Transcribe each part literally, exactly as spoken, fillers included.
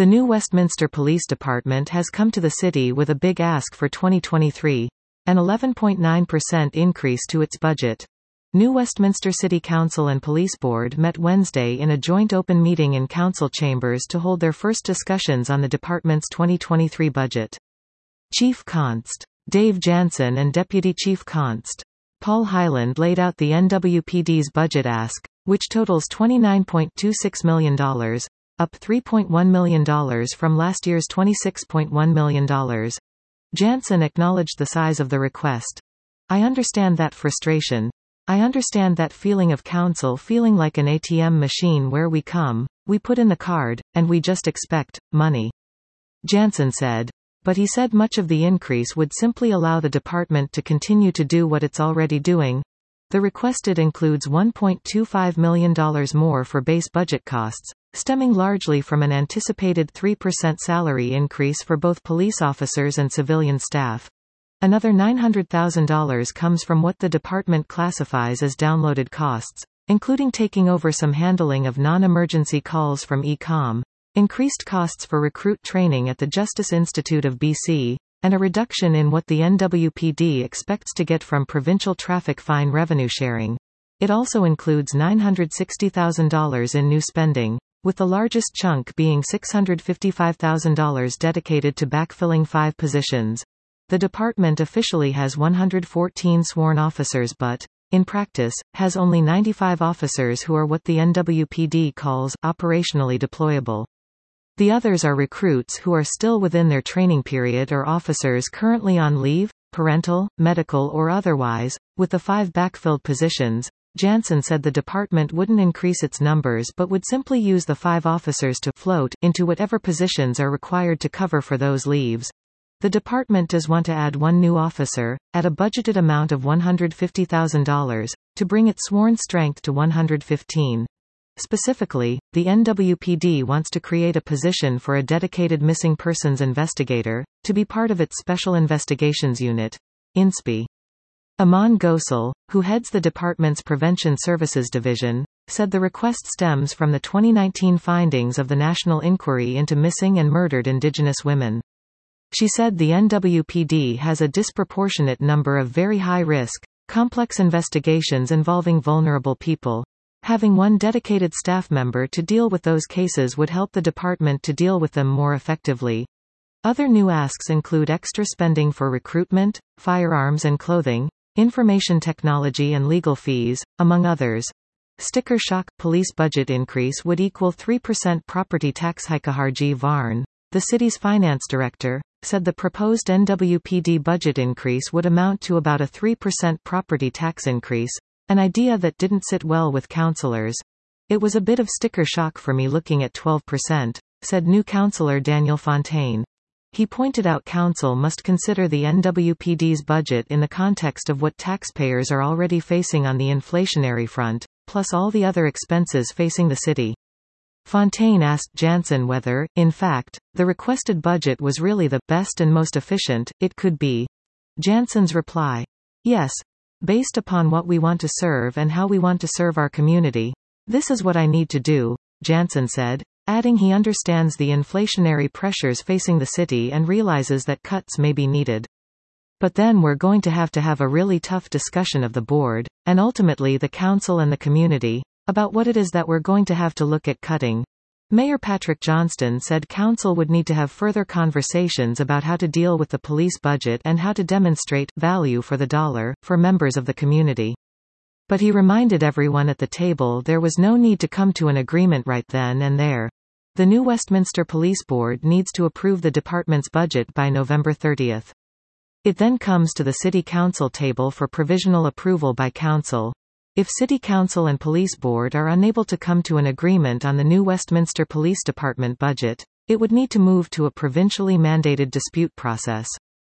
The new Westminster Police Department has come to the city with a big ask for twenty twenty-three. An eleven point nine percent increase to its budget. New Westminster City Council and Police Board met Wednesday in a joint open meeting in council chambers to hold their first discussions on the department's twenty twenty-three budget. Chief Const. Dave Jansen and Deputy Chief Const. Paul Hyland laid out the N W P D's budget ask, which totals twenty-nine point two six million dollars, up three point one million dollars from last year's twenty-six point one million dollars. Jansen acknowledged the size of the request. I understand that frustration. I understand that feeling of council feeling like an A T M machine where we come, we put in the card, and we just expect money. Jansen said. But he said much of the increase would simply allow the department to continue to do what it's already doing. The requested includes one point two five million dollars more for base budget costs, stemming largely from an anticipated three percent salary increase for both police officers and civilian staff. Another nine hundred thousand dollars comes from what the department classifies as downloaded costs, including taking over some handling of non-emergency calls from E COM, increased costs for recruit training at the Justice Institute of B C, and a reduction in what the N W P D expects to get from provincial traffic fine revenue sharing. It also includes nine hundred sixty thousand dollars in new spending, with the largest chunk being six hundred fifty-five thousand dollars dedicated to backfilling five positions. The department officially has one hundred fourteen sworn officers but, in practice, has only ninety-five officers who are what the N W P D calls operationally deployable. The others are recruits who are still within their training period or officers currently on leave, parental, medical or otherwise. With the five backfilled positions, Jansen said the department wouldn't increase its numbers but would simply use the five officers to float into whatever positions are required to cover for those leaves. The department does want to add one new officer, at a budgeted amount of one hundred fifty thousand dollars, to bring its sworn strength to one hundred fifteen. Specifically, the N W P D wants to create a position for a dedicated missing persons investigator, to be part of its Special Investigations Unit, I N S P I. Aman Ghosal, who heads the department's Prevention Services Division, said the request stems from the twenty nineteen findings of the National Inquiry into Missing and Murdered Indigenous Women. She said the N W P D has a disproportionate number of very high-risk, complex investigations involving vulnerable people. Having one dedicated staff member to deal with those cases would help the department to deal with them more effectively. Other new asks include extra spending for recruitment, firearms and clothing, information technology and legal fees, among others. Sticker shock police budget increase would equal three percent property tax hike. Harji Varn, the city's finance director, said the proposed N W P D budget increase would amount to about a three percent property tax increase, an idea that didn't sit well with councillors. It was a bit of sticker shock for me looking at twelve percent, said new councillor Daniel Fontaine. He pointed out council must consider the N W P D's budget in the context of what taxpayers are already facing on the inflationary front, plus all the other expenses facing the city. Fontaine asked Jansen whether, in fact, the requested budget was really the best and most efficient it could be. Jansen's reply: yes. Based upon what we want to serve and how we want to serve our community. This is what I need to do, Jansen said, adding he understands the inflationary pressures facing the city and realizes that cuts may be needed. But then we're going to have to have a really tough discussion of the board, and ultimately the council and the community, about what it is that we're going to have to look at cutting. Mayor Patrick Johnston said council would need to have further conversations about how to deal with the police budget and how to demonstrate value for the dollar for members of the community. But he reminded everyone at the table there was no need to come to an agreement right then and there. The new Westminster Police Board needs to approve the department's budget by November thirtieth. It then comes to the City Council table for provisional approval by Council. If City Council and Police Board are unable to come to an agreement on the new Westminster Police Department budget, it would need to move to a provincially mandated dispute process.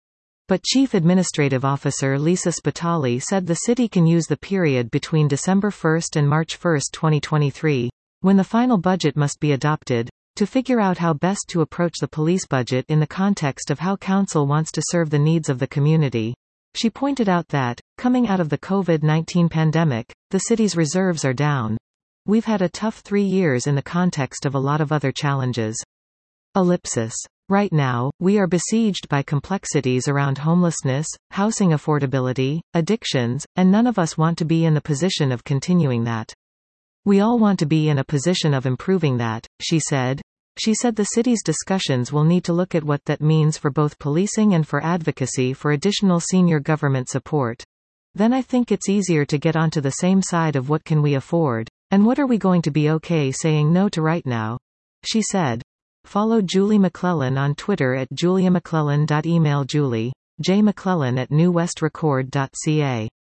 But Chief Administrative Officer Lisa Spitali said the city can use the period between December first and March first twenty twenty-three, when the final budget must be adopted, to figure out how best to approach the police budget in the context of how Council wants to serve the needs of the community. She pointed out that, coming out of the COVID nineteen pandemic, the city's reserves are down. We've had a tough three years in the context of a lot of other challenges. Ellipsis. Right now, we are besieged by complexities around homelessness, housing affordability, addictions, and none of us want to be in the position of continuing that. We all want to be in a position of improving that, she said. She said the city's discussions will need to look at what that means for both policing and for advocacy for additional senior government support. Then I think it's easier to get onto the same side of what can we afford, and what are we going to be okay saying no to right now, she said. Follow Julie McClellan on Twitter at julia mcclellan. Email Julie, J. McClellan at new west record dot c a.